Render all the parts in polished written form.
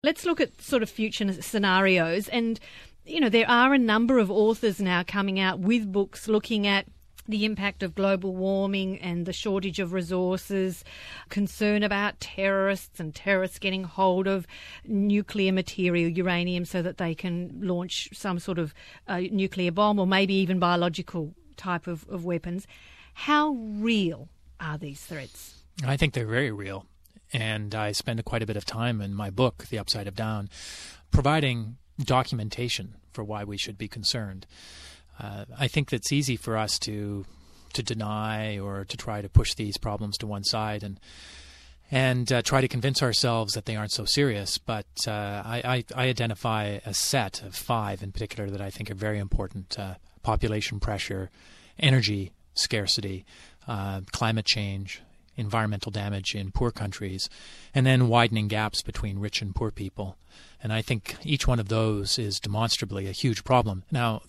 Let's look at sort of future scenarios. And, there are a number of authors now coming out with books looking at the impact of global warming and the shortage of resources, concern about terrorists and terrorists getting hold of nuclear material, uranium, so that they can launch some sort of nuclear bomb or maybe even biological type of weapons. How real are these threats? I think they're very real. And I spend quite a bit of time in my book, The Upside of Down, providing documentation for why we should be concerned. I think it's easy for us to deny or to try to push these problems to one side and try to convince ourselves that they aren't so serious. But I identify a set of 5 in particular that I think are very important: population pressure, energy scarcity, climate change, environmental damage in poor countries, and then widening gaps between rich and poor people. And I think each one of those is demonstrably a huge problem. Now,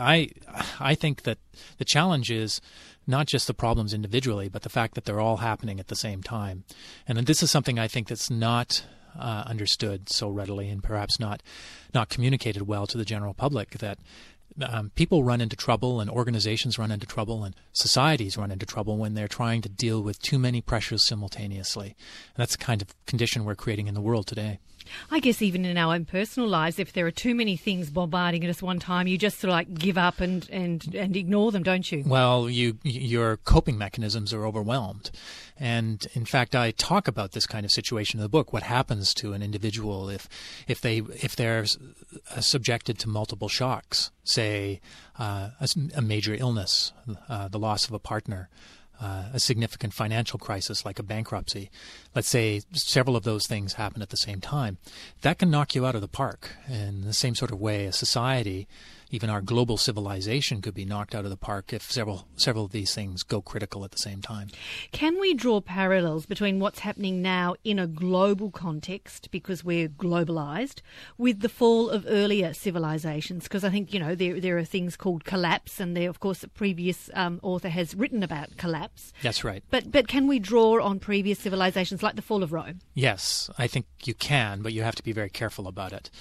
I think that the challenge is not just the problems individually, but the fact that they're all happening at the same time. And this is something I think that's not understood so readily, and perhaps not communicated well to the general public, that people run into trouble, and organizations run into trouble, and societies run into trouble when they're trying to deal with too many pressures simultaneously. And that's the kind of condition we're creating in the world today. I guess even in our own personal lives, if there are too many things bombarding at us one time, you just sort of give up and ignore them, don't you? Well, your coping mechanisms are overwhelmed. And in fact, I talk about this kind of situation in the book. What happens to an individual if they're subjected to multiple shocks, say a major illness, the loss of a partner, a significant financial crisis like a bankruptcy. Let's say several of those things happen at the same time. That can knock you out of the park. In the same sort of way, a society, even our global civilization, could be knocked out of the park if several of these things go critical at the same time. Can we draw parallels between what's happening now in a global context, because we're globalized, with the fall of earlier civilizations? Because I think, there are things called collapse, and there, of course, a previous author has written about collapse. That's right. But can we draw on previous civilizations like the fall of Rome? Yes, I think you can, but you have to be very careful about it.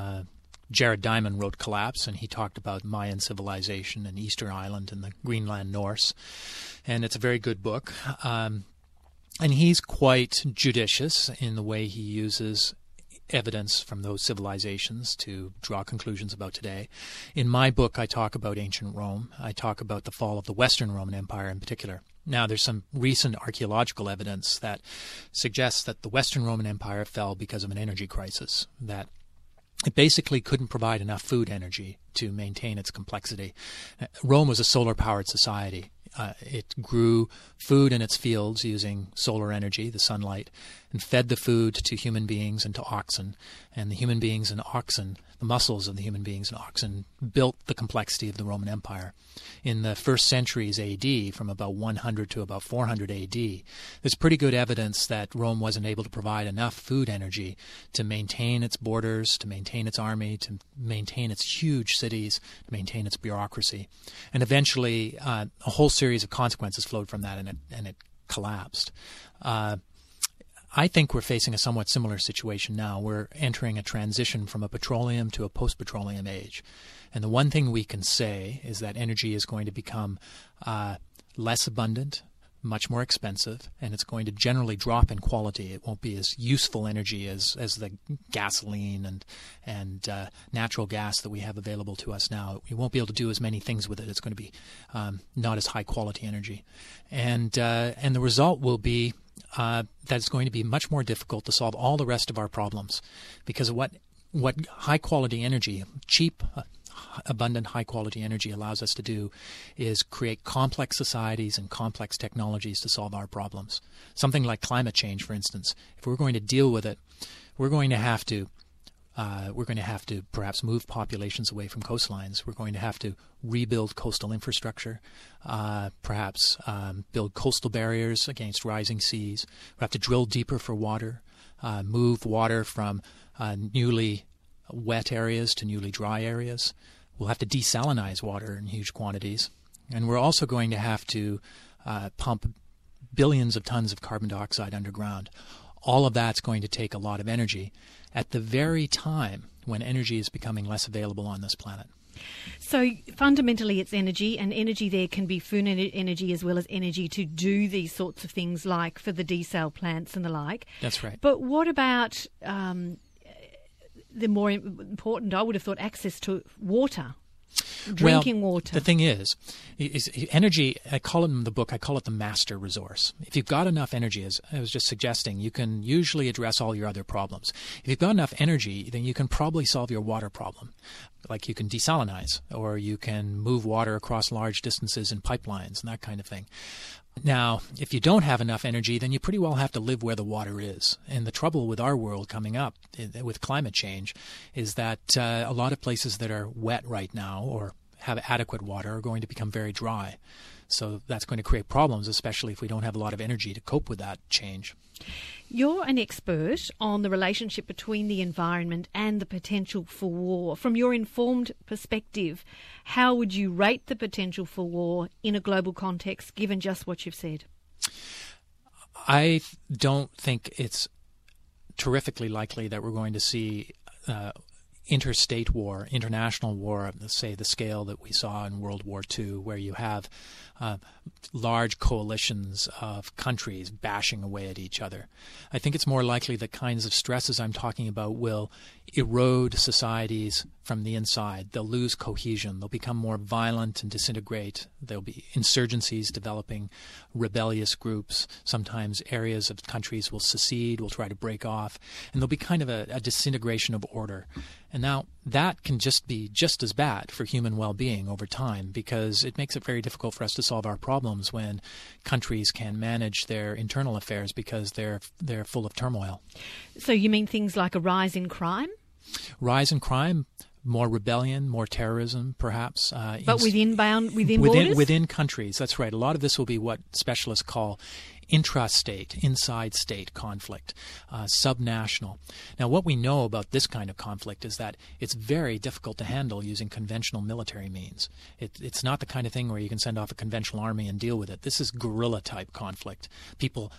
Jared Diamond wrote Collapse, and he talked about Mayan civilization and Easter Island and the Greenland Norse. And it's a very good book. And he's quite judicious in the way he uses evidence from those civilizations to draw conclusions about today. In my book, I talk about ancient Rome. I talk about the fall of the Western Roman Empire in particular. Now, there's some recent archaeological evidence that suggests that the Western Roman Empire fell because of an energy crisis, that it basically couldn't provide enough food energy to maintain its complexity. Rome was a solar-powered society. It grew food in its fields using solar energy, the sunlight, and fed the food to human beings and to oxen. And the human beings and oxen, the muscles of the human beings and oxen, built the complexity of the Roman Empire. In the first centuries A.D., from about 100 to about 400 A.D., there's pretty good evidence that Rome wasn't able to provide enough food energy to maintain its borders, to maintain its army, to maintain its huge cities, to maintain its bureaucracy. And eventually, a whole series of consequences flowed from that, and it collapsed. I think we're facing a somewhat similar situation now. We're entering a transition from a petroleum to a post-petroleum age. And the one thing we can say is that energy is going to become less abundant, much more expensive, and it's going to generally drop in quality. It won't be as useful energy as the gasoline and natural gas that we have available to us now. We won't be able to do as many things with it. It's going to be not as high quality energy. And the result will be that it's going to be much more difficult to solve all the rest of our problems, because what high-quality energy, cheap, abundant, high-quality energy allows us to do is create complex societies and complex technologies to solve our problems. Something like climate change, for instance. If we're going to deal with it, we're going to have to perhaps move populations away from coastlines. We're going to have to rebuild coastal infrastructure, perhaps build coastal barriers against rising seas. We have to drill deeper for water, move water from newly wet areas to newly dry areas. We'll have to desalinize water in huge quantities. And we're also going to have to pump billions of tons of carbon dioxide underground. All of that's going to take a lot of energy. at the very time when energy is becoming less available on this planet. So fundamentally it's energy, and energy there can be food energy as well as energy to do these sorts of things like for the desal plants and the like. That's right. But what about the more important, I would have thought, access to water? Drinking water. The thing is energy, I call it in the book, I call it the master resource. If you've got enough energy, as I was just suggesting, you can usually address all your other problems. If you've got enough energy, then you can probably solve your water problem. Like you can desalinize, or you can move water across large distances in pipelines and that kind of thing. Now, if you don't have enough energy, then you pretty well have to live where the water is. And the trouble with our world coming up with climate change is that a lot of places that are wet right now or have adequate water are going to become very dry. So that's going to create problems, especially if we don't have a lot of energy to cope with that change. You're an expert on the relationship between the environment and the potential for war. From your informed perspective, how would you rate the potential for war in a global context, given just what you've said? I don't think it's terrifically likely that we're going to see interstate war, international war of, say, the scale that we saw in World War II, where you have large coalitions of countries bashing away at each other. I think it's more likely the kinds of stresses I'm talking about will erode societies from the inside. They'll lose cohesion. They'll become more violent and disintegrate. There'll be insurgencies developing, rebellious groups. Sometimes areas of countries will secede, will try to break off, and there'll be kind of a disintegration of order. And now that can just be just as bad for human well-being over time, because it makes it very difficult for us to solve our problems when countries can manage their internal affairs because they're full of turmoil. So you mean things like a rise in crime? Rise in crime, more rebellion, more terrorism, perhaps. But within borders? Within countries, that's right. A lot of this will be what specialists call intrastate, inside state conflict, subnational. Now, what we know about this kind of conflict is that it's very difficult to handle using conventional military means. It's not the kind of thing where you can send off a conventional army and deal with it. This is guerrilla-type conflict. People,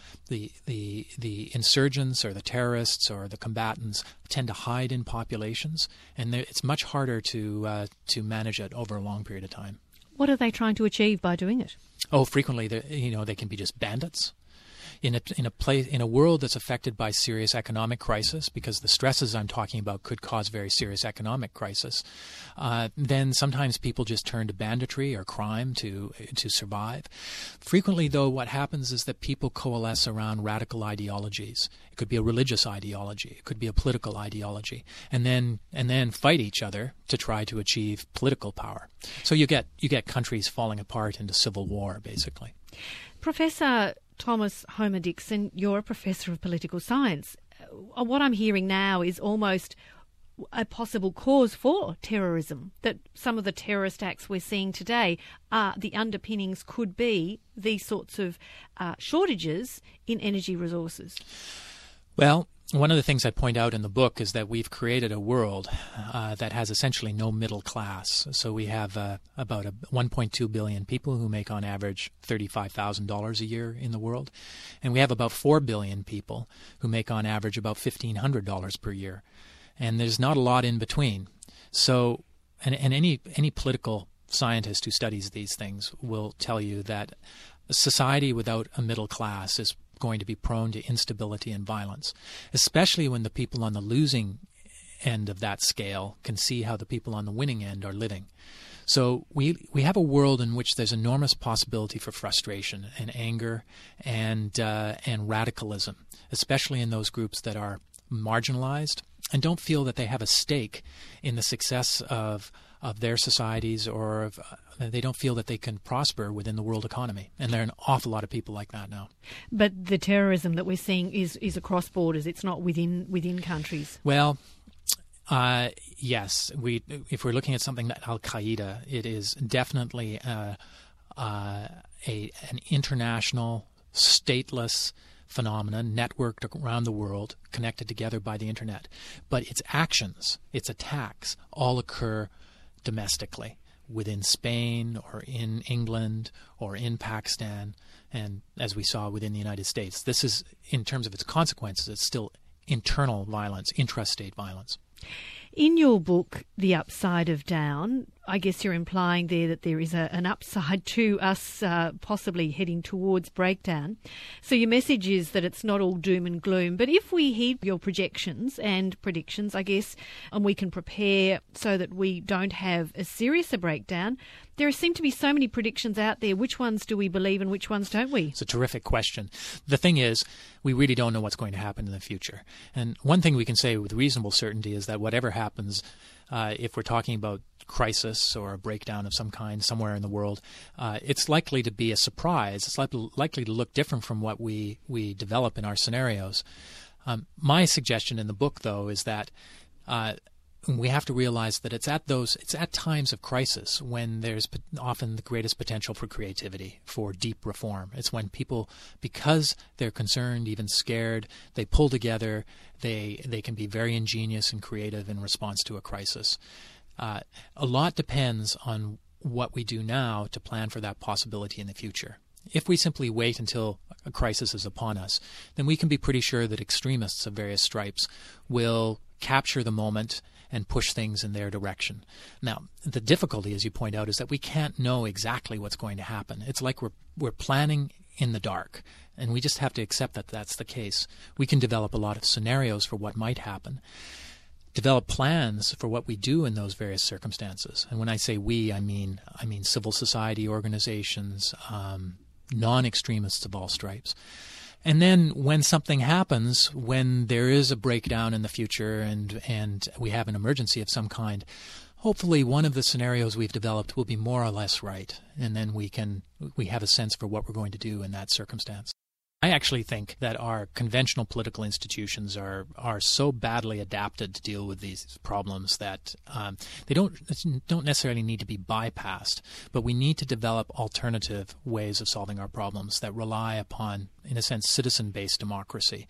the insurgents or the terrorists or the combatants tend to hide in populations, and it's much harder to manage it over a long period of time. What are they trying to achieve by doing it? Oh, frequently, they can be just bandits. In a world that's affected by serious economic crisis, because the stresses I'm talking about could cause very serious economic crisis, then sometimes people just turn to banditry or crime to survive. Frequently, though, what happens is that people coalesce around radical ideologies. It could be a religious ideology, it could be a political ideology, and then fight each other to try to achieve political power. So you get countries falling apart into civil war, basically. Professor Thomas Homer-Dixon, you're a professor of political science. What I'm hearing now is almost a possible cause for terrorism, that some of the terrorist acts we're seeing today, the underpinnings could be these sorts of shortages in energy resources. Well, one of the things I point out in the book is that we've created a world that has essentially no middle class. So we have about 1.2 billion people who make on average $35,000 a year in the world. And we have about 4 billion people who make on average about $1,500 per year. And there's not a lot in between. So, and any political scientist who studies these things will tell you that a society without a middle class is going to be prone to instability and violence, especially when the people on the losing end of that scale can see how the people on the winning end are living. So we have a world in which there's enormous possibility for frustration and anger and radicalism, especially in those groups that are marginalized and don't feel that they have a stake in the success of their societies, or they don't feel that they can prosper within the world economy. And there are an awful lot of people like that now. But the terrorism that we're seeing is across borders. It's not within countries. Well, yes. If we're looking at something like Al-Qaeda, it is definitely an international, stateless phenomenon, networked around the world, connected together by the internet. But its actions, its attacks, all occur domestically, within Spain or in England or in Pakistan, and as we saw within the United States. This is, in terms of its consequences, it's still internal violence, intrastate violence. In your book, The Upside of Down, I guess you're implying there that there is an upside to us possibly heading towards breakdown. So your message is that it's not all doom and gloom. But if we heed your projections and predictions, I guess, and we can prepare so that we don't have as serious a breakdown, there seem to be so many predictions out there. Which ones do we believe and which ones don't we? It's a terrific question. The thing is, we really don't know what's going to happen in the future. And one thing we can say with reasonable certainty is that whatever happens, if we're talking about crisis or a breakdown of some kind somewhere in the world, it's likely to be a surprise. It's likely to look different from what we develop in our scenarios. My suggestion in the book, though, is that we have to realize that it's at times of crisis when there's often the greatest potential for creativity, for deep reform. It's when people, because they're concerned, even scared, they pull together, they can be very ingenious and creative in response to a crisis. A lot depends on what we do now to plan for that possibility in the future. If we simply wait until a crisis is upon us, then we can be pretty sure that extremists of various stripes will capture the moment and push things in their direction. Now, the difficulty, as you point out, is that we can't know exactly what's going to happen. It's like we're planning in the dark, and we just have to accept that that's the case. We can develop a lot of scenarios for what might happen, develop plans for what we do in those various circumstances. And when I say we, I mean civil society organizations, non-extremists of all stripes. And then when something happens, when there is a breakdown in the future and we have an emergency of some kind, hopefully one of the scenarios we've developed will be more or less right. And then we have a sense for what we're going to do in that circumstance. I actually think that our conventional political institutions are so badly adapted to deal with these problems that they don't necessarily need to be bypassed, but we need to develop alternative ways of solving our problems that rely upon, in a sense, citizen-based democracy.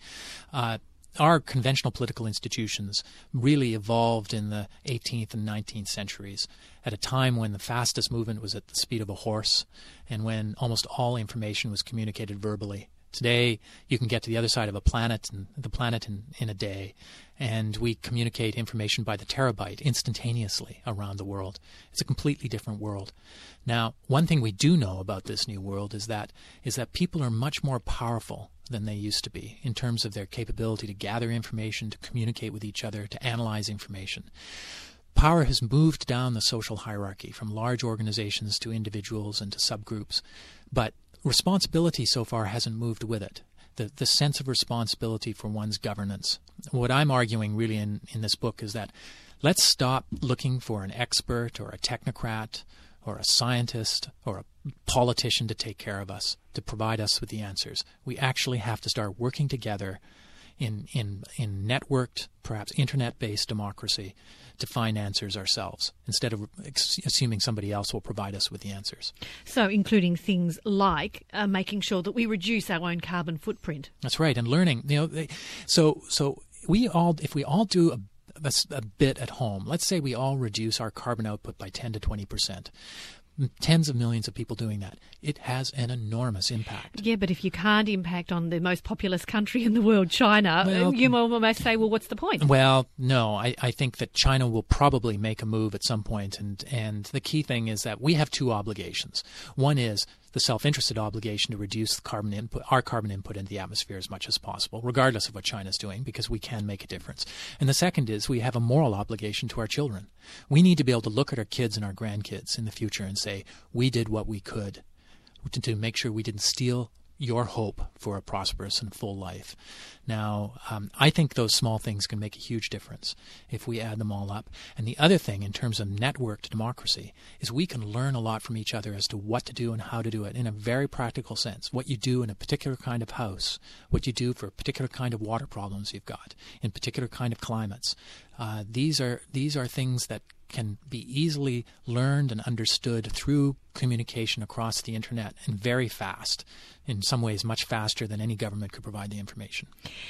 Our conventional political institutions really evolved in the 18th and 19th centuries at a time when the fastest movement was at the speed of a horse and when almost all information was communicated verbally. Today, you can get to the other side of the planet in a day, and we communicate information by the terabyte instantaneously around the world. It's a completely different world. Now, one thing we do know about this new world is that people are much more powerful than they used to be in terms of their capability to gather information, to communicate with each other, to analyze information. Power has moved down the social hierarchy from large organizations to individuals and to subgroups, but responsibility so far hasn't moved with it. The sense of responsibility for one's governance. What I'm arguing really in this book is that let's stop looking for an expert or a technocrat or a scientist or a politician to take care of us, to provide us with the answers. We actually have to start working together in networked, perhaps internet-based democracy to find answers ourselves instead of assuming somebody else will provide us with the answers. So including things like making sure that we reduce our own carbon footprint. That's right, and learning. So if we all do a bit at home, let's say we all reduce our carbon output by 10 to 20%. Tens of millions of people doing that. It has an enormous impact. Yeah, but if you can't impact on the most populous country in the world, China, you almost say, well, what's the point? Well, no, I think that China will probably make a move at some point, and the key thing is that we have two obligations. One is the self-interested obligation to reduce our carbon input into the atmosphere as much as possible, regardless of what China's doing, because we can make a difference. And the second is we have a moral obligation to our children. We need to be able to look at our kids and our grandkids in the future and say, we did what we could to make sure we didn't steal your hope for a prosperous and full life. Now, I think those small things can make a huge difference if we add them all up. And the other thing in terms of networked democracy is we can learn a lot from each other as to what to do and how to do it in a very practical sense. What you do in a particular kind of house, what you do for a particular kind of water problems you've got, in particular kind of climates. These are things that can be easily learned and understood through communication across the internet, and very fast, in some ways much faster than any government could provide the information.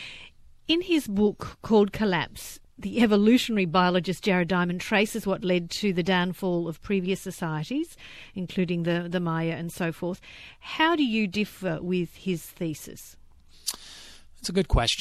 In his book called Collapse, the evolutionary biologist Jared Diamond traces what led to the downfall of previous societies, including the Maya and so forth. How do you differ with his thesis? It's a good question.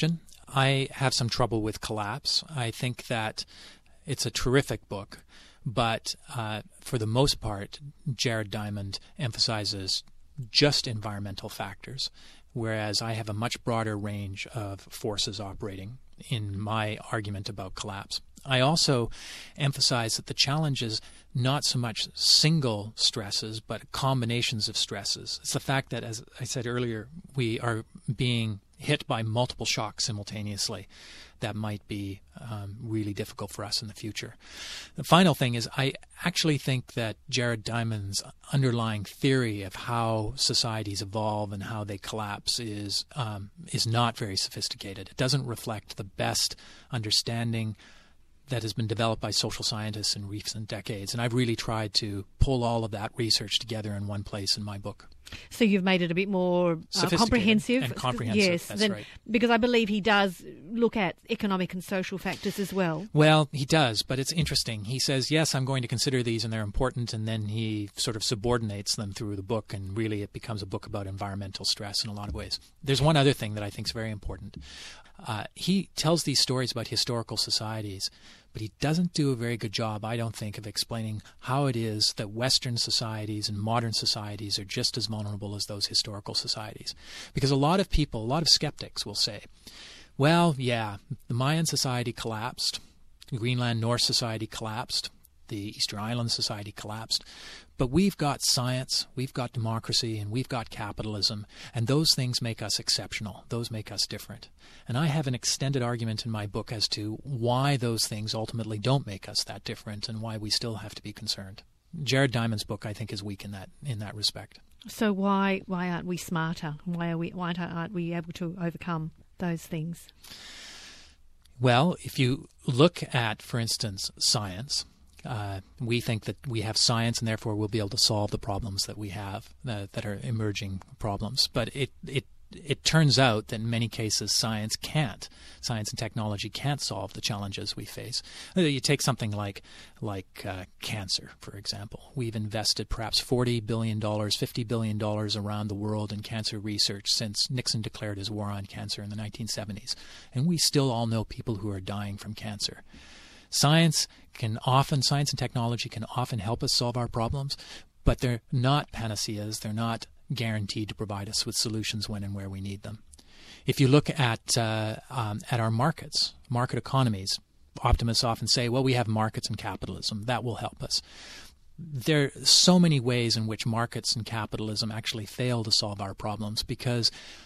I have some trouble with Collapse. I think that it's a terrific book, but for the most part, Jared Diamond emphasizes just environmental factors, whereas I have a much broader range of forces operating in my argument about collapse. I also emphasize that the challenge is not so much single stresses, but combinations of stresses. It's the fact that, as I said earlier, we are being hit by multiple shocks simultaneously that might be really difficult for us in the future. The final thing is I actually think that Jared Diamond's underlying theory of how societies evolve and how they collapse is not very sophisticated. It doesn't reflect the best understanding that has been developed by social scientists in recent decades. And I've really tried to pull all of that research together in one place in my book. So you've made it a bit more comprehensive. And comprehensive, yes, that's right. Because I believe he does look at economic and social factors as well. Well, he does, but it's interesting. He says, yes, I'm going to consider these and they're important, and then he sort of subordinates them through the book, and really it becomes a book about environmental stress in a lot of ways. There's one other thing that I think is very important. He tells these stories about historical societies, but he doesn't do a very good job, I don't think, of explaining how it is that Western societies and modern societies are just as vulnerable as those historical societies. Because a lot of people, a lot of skeptics will say, well, yeah, the Mayan society collapsed, the Greenland Norse society collapsed, the Easter Island society collapsed, but we've got science, we've got democracy, and we've got capitalism, and those things make us exceptional. Those make us different. And I have an extended argument in my book as to why those things ultimately don't make us that different and why we still have to be concerned. Jared Diamond's book, I think, is weak in that respect. So why aren't we smarter? Why aren't we able to overcome those things? Well, if you look at, for instance, science, we think that we have science and therefore we'll be able to solve the problems that we have that are emerging problems. But it turns out that in many cases science and technology can't solve the challenges we face. You take something like cancer, for example. We've invested perhaps $40 billion, $50 billion around the world in cancer research since Nixon declared his war on cancer in the 1970s. And we still all know people who are dying from cancer. Science and technology can often help us solve our problems, but they're not panaceas. They're not guaranteed to provide us with solutions when and where we need them. If you look at our markets, market economies, optimists often say, well, we have markets and capitalism. That will help us. There are so many ways in which markets and capitalism actually fail to solve our problems because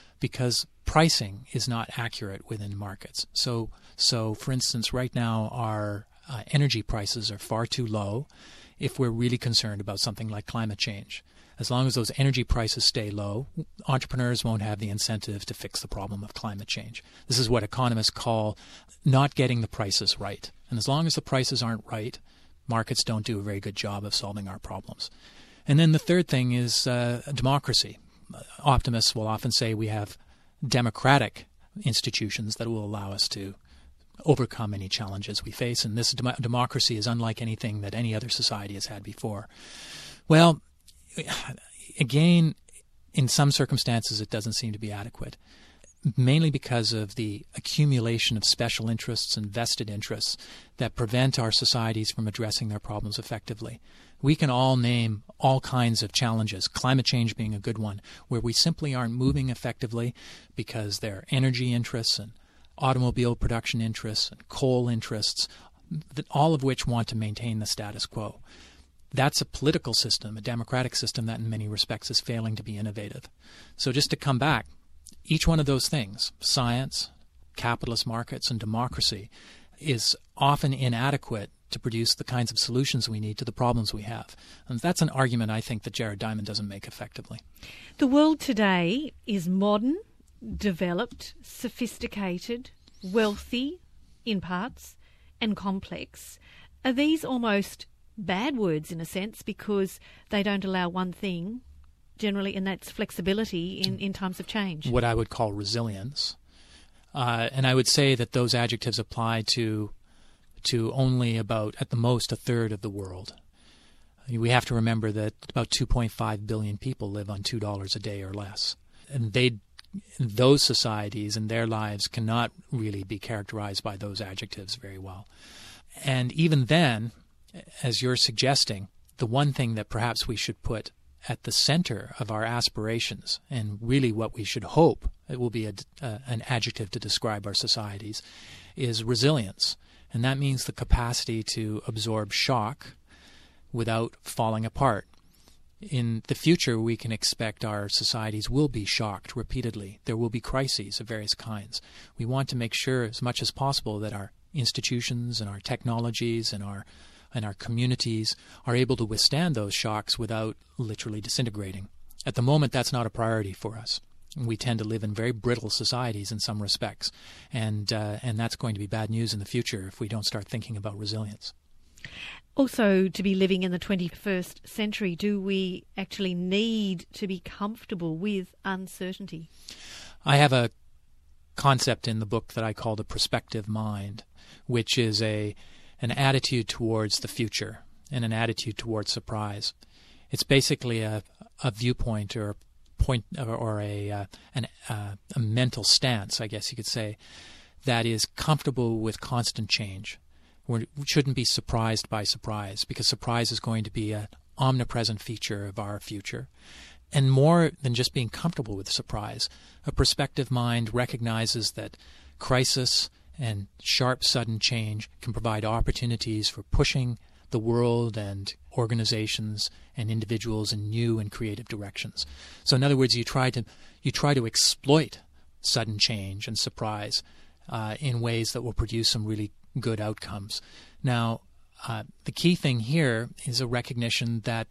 pricing is not accurate within markets. So for instance, right now our energy prices are far too low if we're really concerned about something like climate change. As long as those energy prices stay low, entrepreneurs won't have the incentive to fix the problem of climate change. This is what economists call not getting the prices right. And as long as the prices aren't right, markets don't do a very good job of solving our problems. And then the third thing is democracy. Optimists will often say we have democratic institutions that will allow us to overcome any challenges we face, and this democracy is unlike anything that any other society has had before. Well, again, in some circumstances it doesn't seem to be adequate, mainly because of the accumulation of special interests and vested interests that prevent our societies from addressing their problems effectively. We can all name all kinds of challenges, climate change being a good one, where we simply aren't moving effectively because there are energy interests and automobile production interests and coal interests, all of which want to maintain the status quo. That's a political system, a democratic system that in many respects is failing to be innovative. So just to come back, each one of those things, science, capitalist markets, and democracy, is often inadequate to produce the kinds of solutions we need to the problems we have. And that's an argument I think that Jared Diamond doesn't make effectively. The world today is modern, developed, sophisticated, wealthy in parts, and complex. Are these almost bad words in a sense because they don't allow one thing generally, and that's flexibility in times of change? What I would call resilience. And I would say that those adjectives apply to only about, at the most, a third of the world. We have to remember that about 2.5 billion people live on $2 a day or less. And they those societies and their lives cannot really be characterized by those adjectives very well. And even then, as you're suggesting, the one thing that perhaps we should put at the center of our aspirations, and really what we should hope it will be an adjective to describe our societies, is resilience. And that means the capacity to absorb shock without falling apart. In the future, we can expect our societies will be shocked repeatedly. There will be crises of various kinds. We want to make sure as much as possible that our institutions and our technologies and our communities are able to withstand those shocks without literally disintegrating. At the moment, that's not a priority for us. We tend to live in very brittle societies in some respects, and that's going to be bad news in the future if we don't start thinking about resilience. Also, to be living in the 21st century, do we actually need to be comfortable with uncertainty? I have a concept in the book that I call the prospective mind, which is an attitude towards the future and an attitude towards surprise. It's basically a viewpoint or a point or a mental stance, I guess you could say, that is comfortable with constant change. We shouldn't be surprised by surprise, because surprise is going to be an omnipresent feature of our future. And more than just being comfortable with surprise, a prospective mind recognizes that crisis and sharp, sudden change can provide opportunities for pushing the world and organizations and individuals in new and creative directions. So in other words, you try to exploit sudden change and surprise in ways that will produce some really good outcomes. Now, the key thing here is a recognition that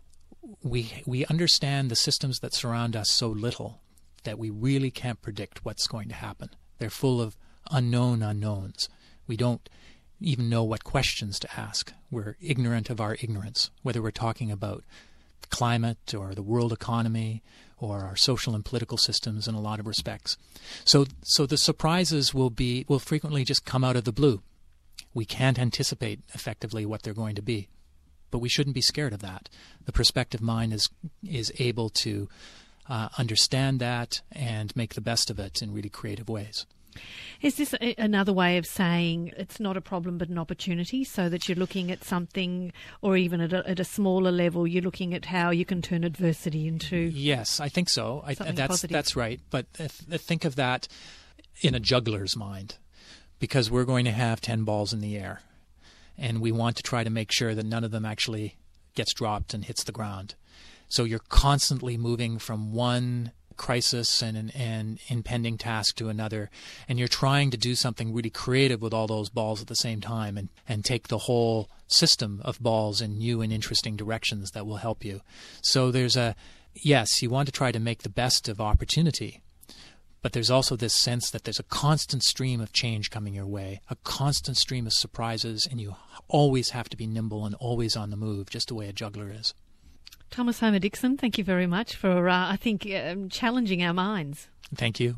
we understand the systems that surround us so little that we really can't predict what's going to happen. They're full of unknown unknowns. We don't even know what questions to ask. We're ignorant of our ignorance, whether we're talking about climate or the world economy or our social and political systems in a lot of respects. So the surprises will frequently just come out of the blue. We can't anticipate effectively what they're going to be, but we shouldn't be scared of that. The prospective mind is able to understand that and make the best of it in really creative ways. Is this another way of saying it's not a problem but an opportunity, so that you're looking at something, or even at a smaller level, you're looking at how you can turn adversity into... Yes, I think so. Positive. That's right. But think of that in a juggler's mind, because we're going to have 10 balls in the air, and we want to try to make sure that none of them actually gets dropped and hits the ground. So you're constantly moving from one crisis and an impending task to another, and you're trying to do something really creative with all those balls at the same time and take the whole system of balls in new and interesting directions that will help you. So yes, you want to try to make the best of opportunity, but there's also this sense that there's a constant stream of change coming your way, a constant stream of surprises, and you always have to be nimble and always on the move, just the way a juggler is. Thomas Homer Dixon, thank you very much for, I think, challenging our minds. Thank you.